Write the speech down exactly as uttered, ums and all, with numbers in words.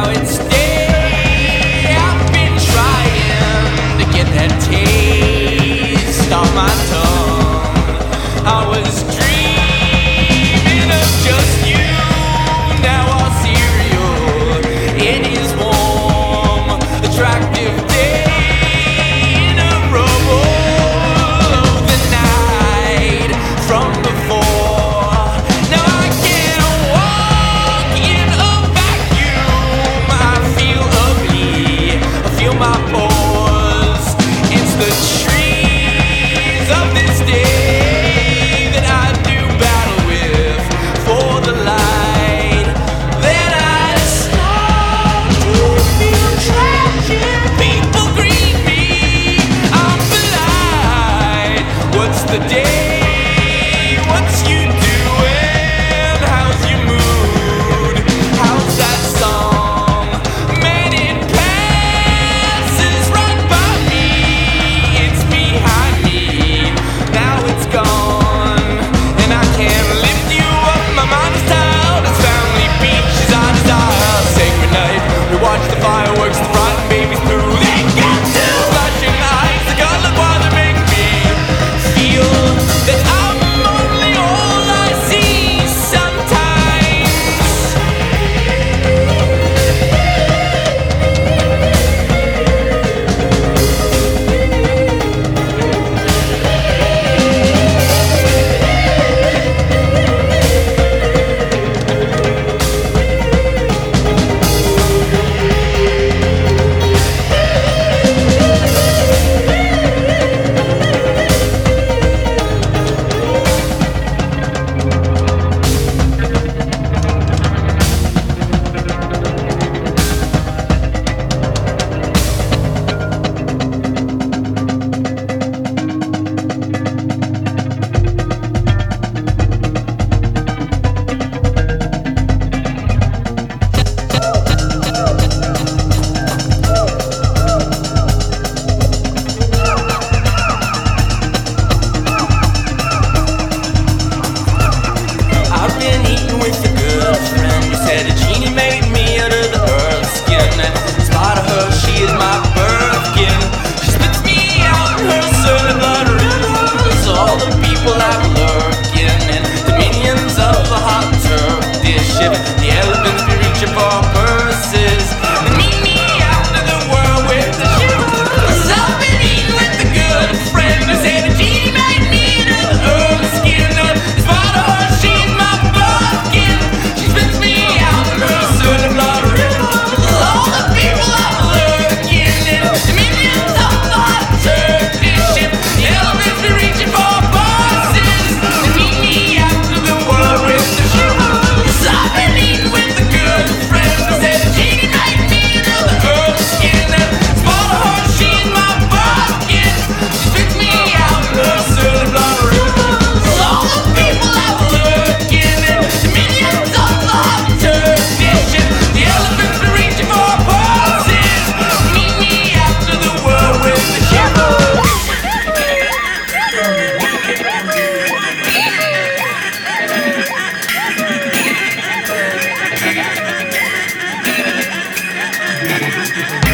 it's day. I've been trying to get that taste on my tongue. I was dreaming of just you. Now our cereal, it is warm, attractive day in a rubble of the night from before. Now I can't walk in a vacuum. I feel ugly, I feel my pores. It's the trees of this day that I do battle with for the light. Then I start to feel tragic. People greet me, I'm polite. What's the day? What's you doing? How's your mood? How's that song? Man, it passes right by me. It's behind me. Now it's gone, and I can't lift you up. My mind is tired. It's family beaches I desire. Sacred night. We watch the fireworks, the frightened babies through. They got to flashing eyes. The colored wire that make me feel that I'm only all I see sometimes. I've been eating with a good friend. You said a genie made me out of the earth's skin. And in spite of her, she is my birthkin. She spits me out in her soda blood rivers. All the people I'm lurking in dominions of a hot Turkish ship. The elephants be reaching for purses. They meet me out in the world with the ship. 'Cause I've been eating with a good friend. You said a genie made me out of the earth's skin. And in spite of her, she's my birthkin. She spits me out in her soda blood rivers. All the people I'm lurking in dominions of a hot Turkish ship. The elephants be reaching for purses. They meet me out in the world with the ship. 'Cause I've been eating with a good friend. I said a genie made me out of the earth's skin. And in spite of her, she's my birthkin. She spits me out in her soda blood rivers. All the people I'm lurking in dominions of the hot Turkish ship. The elephants be reaching for purses. Meet me after the world with the ship. Thank you.